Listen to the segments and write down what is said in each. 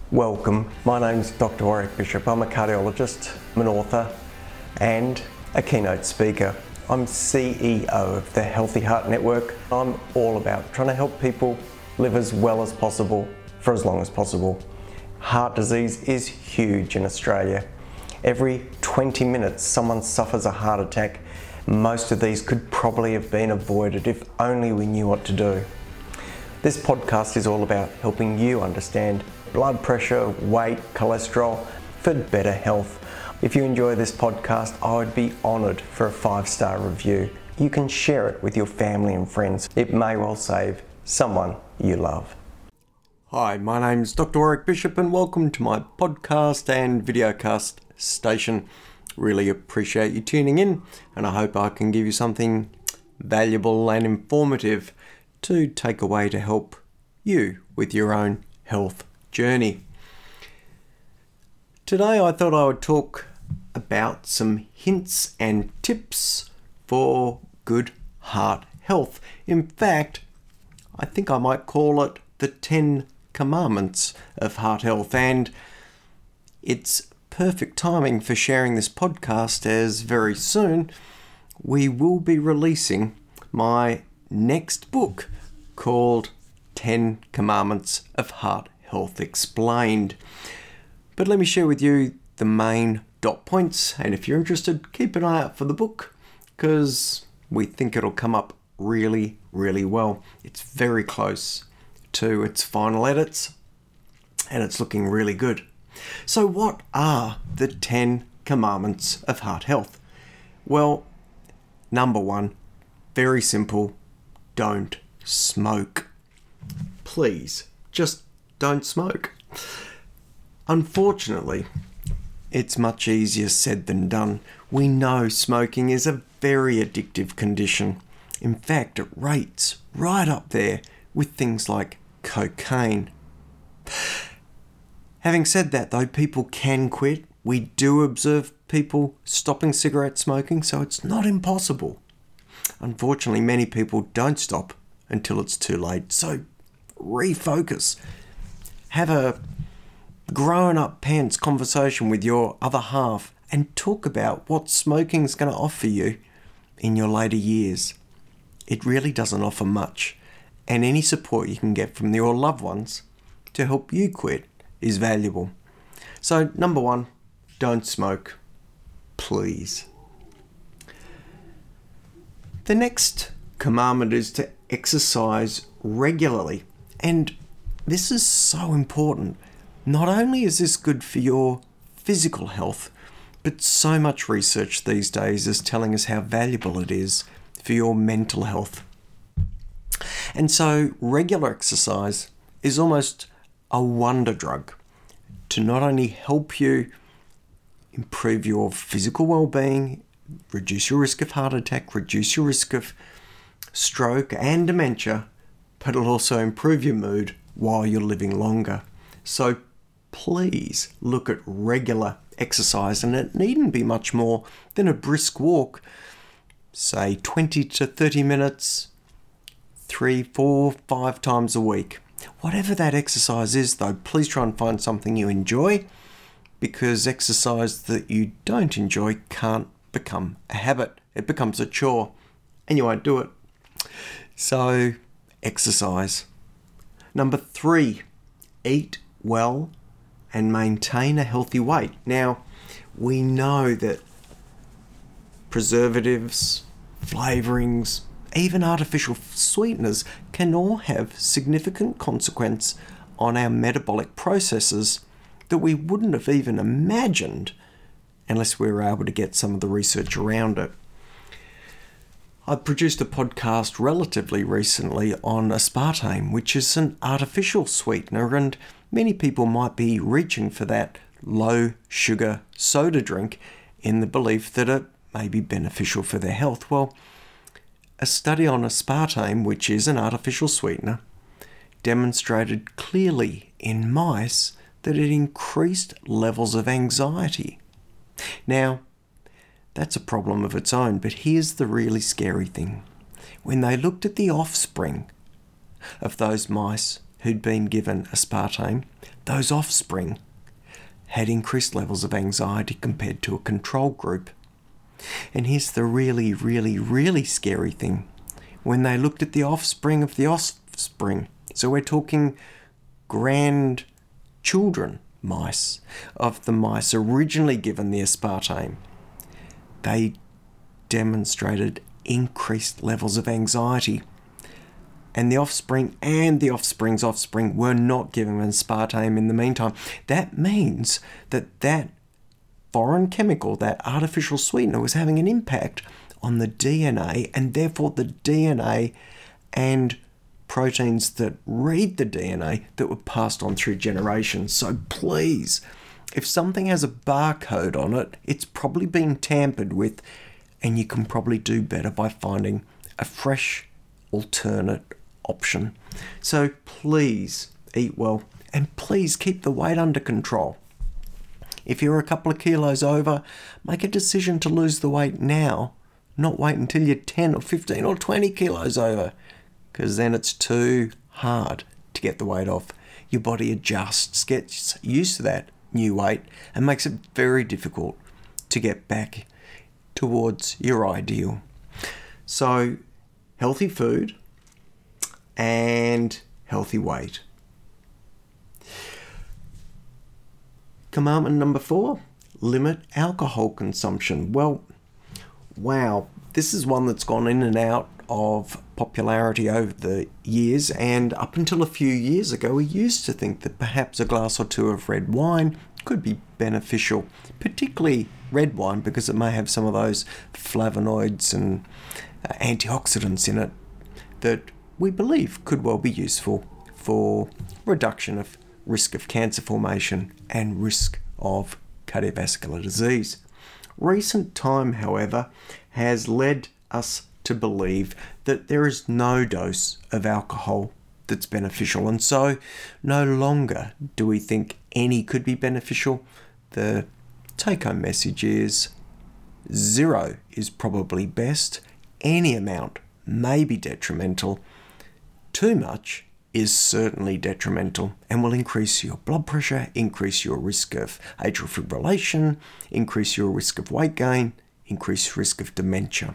Welcome, my name's Dr. Warwick Bishop. I'm a cardiologist, I'm an author and a keynote speaker. I'm CEO of the Healthy Heart Network. I'm all about trying to help people live as well as possible for as long as possible. Heart disease is huge in Australia. Every 20 minutes someone suffers a heart attack. Most of these could probably have been avoided if only we knew what to do. This podcast is all about helping you understand blood pressure, weight, cholesterol for better health. If you enjoy this podcast, I would be honoured for a 5-star review. You can share it with your family and friends. It may well save someone you love. Hi, my name's Dr. Warwick Bishop and welcome to my podcast and videocast station. Really appreciate you tuning in and I hope I can give you something valuable and informative to take away to help you with your own health journey. Today I thought I would talk about some hints and tips for good heart health. In fact, I think I might call it the 10 commandments of heart health, and it's perfect timing for sharing this podcast as very soon we will be releasing my next book called 10 Commandments of Heart Health Explained. But let me share with you the main dot points, and if you're interested, keep an eye out for the book because we think it'll come up really, really well. It's very close to its final edits and it's looking really good. So what are the 10 Commandments of Heart Health? Well, number 1, very simple, don't smoke. Please, just don't smoke. Unfortunately, it's much easier said than done. We know smoking is a very addictive condition. In fact, it rates right up there with things like cocaine. Having said that though, people can quit. We do observe people stopping cigarette smoking, so it's not impossible. Unfortunately, many people don't stop until it's too late. So refocus. Have a grown-up pants conversation with your other half and talk about what smoking's going to offer you in your later years. It really doesn't offer much, and any support you can get from your loved ones to help you quit is valuable. So, number 1, don't smoke, please. The next commandment is to exercise regularly, and this is so important. Not only is this good for your physical health, but so much research these days is telling us how valuable it is for your mental health. And so regular exercise is almost a wonder drug to not only help you improve your physical well-being, reduce your risk of heart attack, reduce your risk of stroke and dementia, but it'll also improve your mood while you're living longer. So please look at regular exercise, and it needn't be much more than a brisk walk, say 20 to 30 minutes, 3, 4, 5 times a week. Whatever that exercise is though, please try and find something you enjoy, because exercise that you don't enjoy can't become a habit. It becomes a chore and you won't do it. So exercise. Number 3, eat well and maintain a healthy weight. Now, we know that preservatives, flavorings, even artificial sweeteners can all have significant consequence on our metabolic processes that we wouldn't have even imagined unless we were able to get some of the research around it. I produced a podcast relatively recently on aspartame, which is an artificial sweetener, and many people might be reaching for that low sugar soda drink in the belief that it may be beneficial for their health. Well, a study on aspartame, which is an artificial sweetener, demonstrated clearly in mice that it increased levels of anxiety. Now, that's a problem of its own, but here's the really scary thing. When they looked at the offspring of those mice who'd been given aspartame, those offspring had increased levels of anxiety compared to a control group. And here's the really, really, really scary thing. When they looked at the offspring of the offspring, so we're talking grandchildren mice, of the mice originally given the aspartame, they demonstrated increased levels of anxiety. And the offspring and the offspring's offspring were not given aspartame in the meantime. That means that foreign chemical, that artificial sweetener, was having an impact on the DNA, and therefore the DNA and proteins that read the DNA that were passed on through generations. So please, if something has a barcode on it, it's probably been tampered with, and you can probably do better by finding a fresh alternate option. So please eat well, and please keep the weight under control. If you're a couple of kilos over, make a decision to lose the weight now, not wait until you're 10 or 15 or 20 kilos over, because then it's too hard to get the weight off. Your body adjusts, gets used to that new weight, and makes it very difficult to get back towards your ideal. So, healthy food and healthy weight. Commandment number 4, limit alcohol consumption. Well, wow, this is one that's gone in and out of popularity over the years, and up until a few years ago we used to think that perhaps a glass or two of red wine could be beneficial, particularly red wine, because it may have some of those flavonoids and antioxidants in it that we believe could well be useful for reduction of risk of cancer formation and risk of cardiovascular disease. Recent time, however, has led us to believe that there is no dose of alcohol that's beneficial, and so no longer do we think any could be beneficial. The take-home message is 0 is probably best. Any amount may be detrimental. Too much is certainly detrimental and will increase your blood pressure, increase your risk of atrial fibrillation, increase your risk of weight gain, increase risk of dementia.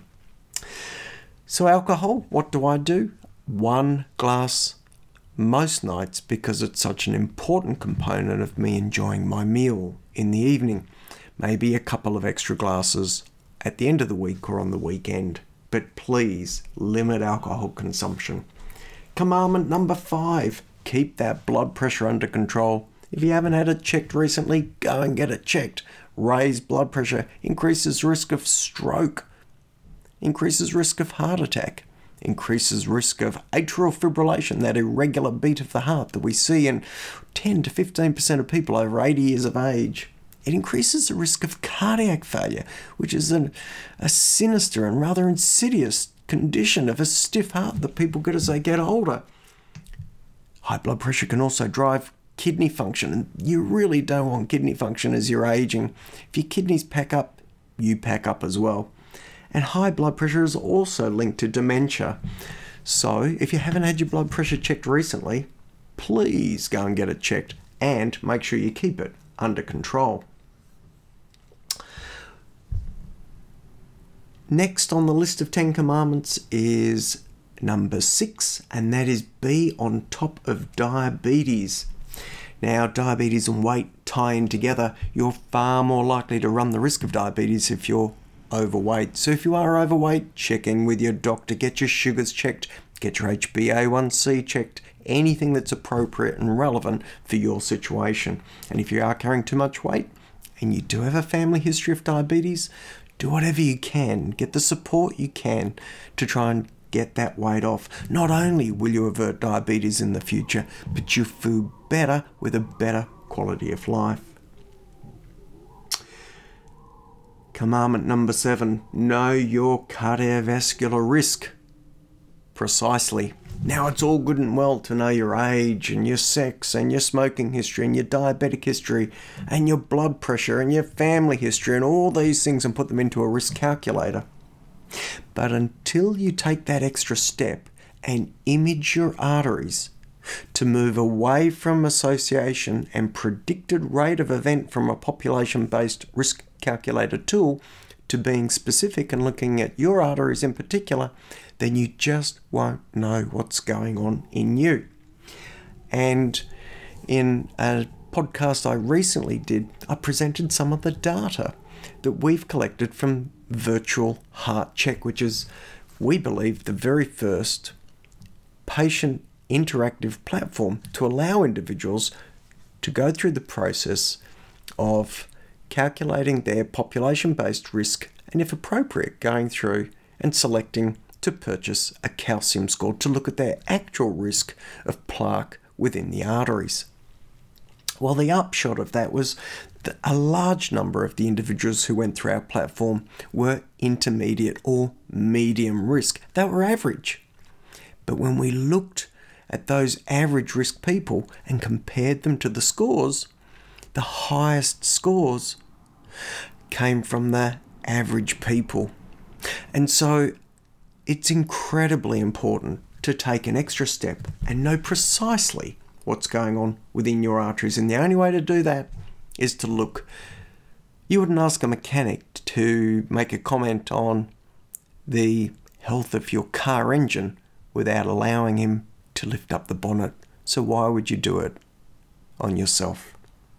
So alcohol, what do? 1 glass most nights, because it's such an important component of me enjoying my meal in the evening. Maybe a couple of extra glasses at the end of the week or on the weekend. But please limit alcohol consumption. Commandment number 5, keep that blood pressure under control. If you haven't had it checked recently, go and get it checked. Raised blood pressure increases risk of stroke, increases risk of heart attack, increases risk of atrial fibrillation, that irregular beat of the heart that we see in 10 to 15% of people over 80 years of age. It increases the risk of cardiac failure, which is a sinister and rather insidious condition of a stiff heart that people get as they get older. High blood pressure can also drive kidney function, and you really don't want kidney function as you're aging. If your kidneys pack up, you pack up as well. And high blood pressure is also linked to dementia. So if you haven't had your blood pressure checked recently, please go and get it checked and make sure you keep it under control. Next on the list of 10 commandments is number 6, and that is be on top of diabetes. Now, diabetes and weight tie in together. You're far more likely to run the risk of diabetes if you're overweight. So if you are overweight, check in with your doctor, get your sugars checked, get your HbA1c checked, anything that's appropriate and relevant for your situation. And if you are carrying too much weight and you do have a family history of diabetes, do whatever you can, get the support you can to try and get that weight off. Not only will you avert diabetes in the future, but you'll feel better with a better quality of life. Commandment number 7, know your cardiovascular risk. Precisely. Now, it's all good and well to know your age and your sex and your smoking history and your diabetic history and your blood pressure and your family history and all these things and put them into a risk calculator. But until you take that extra step and image your arteries to move away from association and predicted rate of event from a population-based risk calculator tool to being specific and looking at your arteries in particular, then you just won't know what's going on in you. And in a podcast I recently did, I presented some of the data that we've collected from Virtual Heart Check, which is, we believe, the very first patient interactive platform to allow individuals to go through the process of calculating their population-based risk and, if appropriate, going through and selecting to purchase a calcium score to look at their actual risk of plaque within the arteries. Well, the upshot of that was that a large number of the individuals who went through our platform were intermediate or medium risk. They were average. But when we looked at those average risk people and compared them to the scores, the highest scores came from the average people. And so it's incredibly important to take an extra step and know precisely what's going on within your arteries. And the only way to do that is to look. You wouldn't ask a mechanic to make a comment on the health of your car engine without allowing him to lift up the bonnet. So why would you do it on yourself?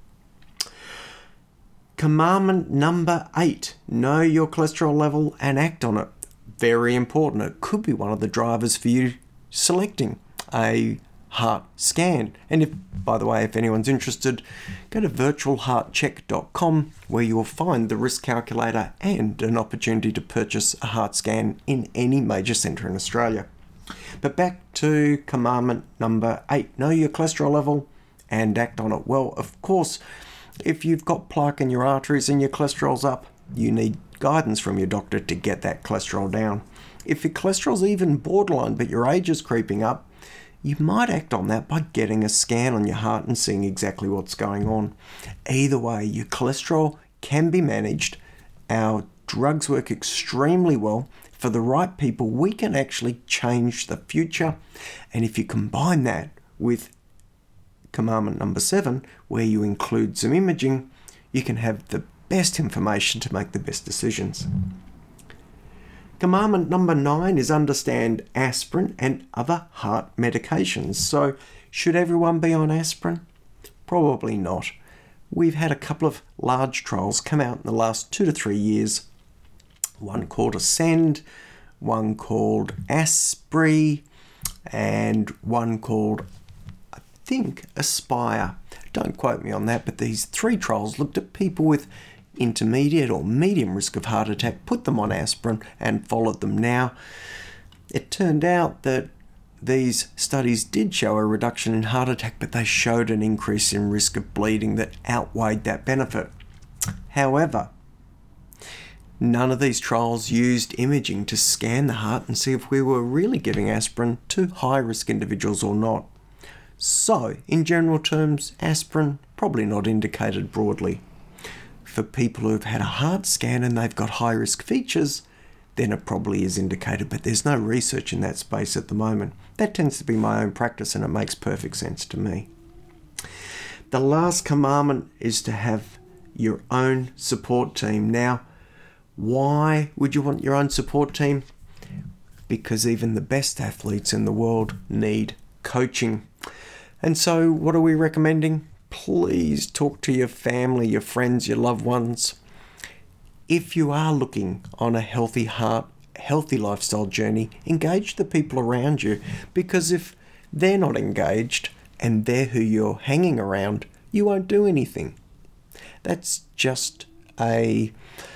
Commandment number 8, know your cholesterol level and act on it. Very important. It could be one of the drivers for you selecting a heart scan. And if, by the way, if anyone's interested, go to virtualheartcheck.com, where you will find the risk calculator and an opportunity to purchase a heart scan in any major centre in Australia. But back to commandment number 8, know your cholesterol level and act on it. Well, of course, if you've got plaque in your arteries and your cholesterol's up, you need guidance from your doctor to get that cholesterol down. If your cholesterol's even borderline but your age is creeping up, you might act on that by getting a scan on your heart and seeing exactly what's going on. Either way, your cholesterol can be managed. Our drugs work extremely well. For the right people, we can actually change the future. And if you combine that with commandment number 7, where you include some imaging, you can have the best information to make the best decisions. Commandment number 9 is understand aspirin and other heart medications. So, should everyone be on aspirin? Probably not. We've had a couple of large trials come out in the last 2 to 3 years. One called Ascend, one called Aspri, and one called, I think, Aspire. Don't quote me on that, but these 3 trials looked at people with intermediate or medium risk of heart attack, put them on aspirin and followed them. Now, it turned out that these studies did show a reduction in heart attack, but they showed an increase in risk of bleeding that outweighed that benefit. However, none of these trials used imaging to scan the heart and see if we were really giving aspirin to high-risk individuals or not. So, in general terms, aspirin probably not indicated broadly. For people who've had a heart scan and they've got high-risk features, then it probably is indicated, but there's no research in that space at the moment. That tends to be my own practice and it makes perfect sense to me. The last commandment is to have your own support team. Now, why would you want your own support team? Because even the best athletes in the world need coaching. And so what are we recommending? Please talk to your family, your friends, your loved ones. If you are looking on a healthy heart, healthy lifestyle journey, engage the people around you, because if they're not engaged and they're who you're hanging around, you won't do anything. That's just a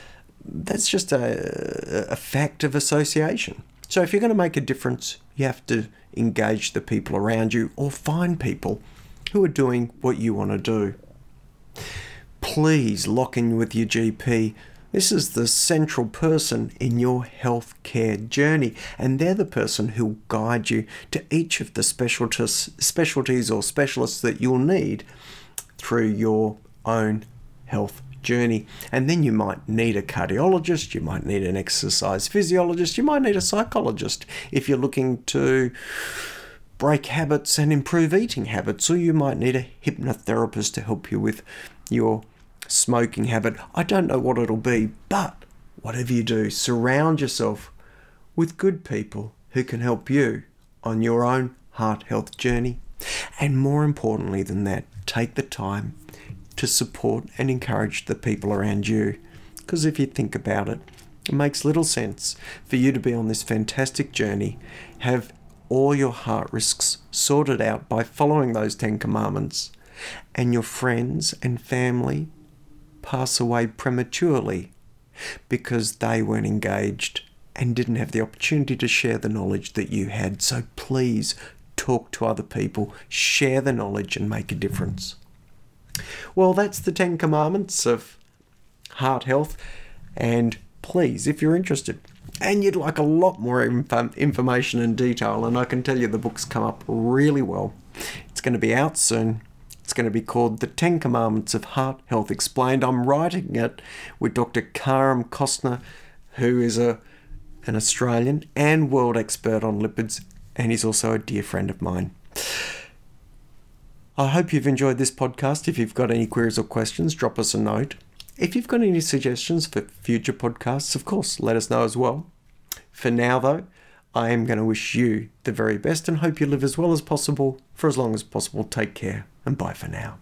fact of association. So if you're going to make a difference, you have to engage the people around you or find people who are doing what you want to do. Please lock in with your GP. This is the central person in your healthcare journey, and they're the person who will guide you to each of the specialties or specialists that you'll need through your own health journey. And then you might need a cardiologist, you might need an exercise physiologist, you might need a psychologist if you're looking to break habits and improve eating habits, or you might need a hypnotherapist to help you with your smoking habit. I don't know what it'll be, but whatever you do, surround yourself with good people who can help you on your own heart health journey. And more importantly than that, take the time to support and encourage the people around you. Because if you think about it, it makes little sense for you to be on this fantastic journey, have all your heart risks sorted out by following those 10 commandments, and your friends and family pass away prematurely because they weren't engaged and didn't have the opportunity to share the knowledge that you had. So please talk to other people, share the knowledge and make a difference. Well, that's the 10 commandments of heart health. And please, if you're interested and you'd like a lot more information and detail, and I can tell you the book's come up really well. It's going to be out soon. It's going to be called The 10 Commandments of Heart Health Explained. I'm writing it with Dr. Karim Costner, who is an Australian and world expert on lipids, and he's also a dear friend of mine. I hope you've enjoyed this podcast. If you've got any queries or questions, drop us a note. If you've got any suggestions for future podcasts, of course, let us know as well. For now, though, I am going to wish you the very best and hope you live as well as possible for as long as possible. Take care and bye for now.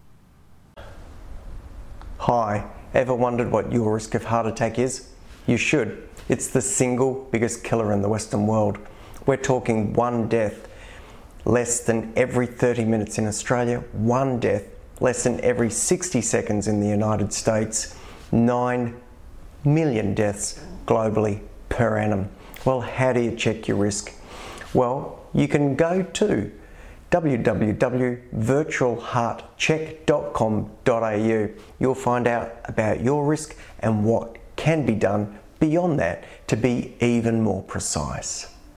Hi, ever wondered what your risk of heart attack is? You should. It's the single biggest killer in the Western world. We're talking one death less than every 30 minutes in Australia, one death less than every 60 seconds in the United States, 9 million deaths globally per annum. Well, how do you check your risk? Well, you can go to www.virtualheartcheck.com.au. You'll find out about your risk and what can be done beyond that to be even more precise.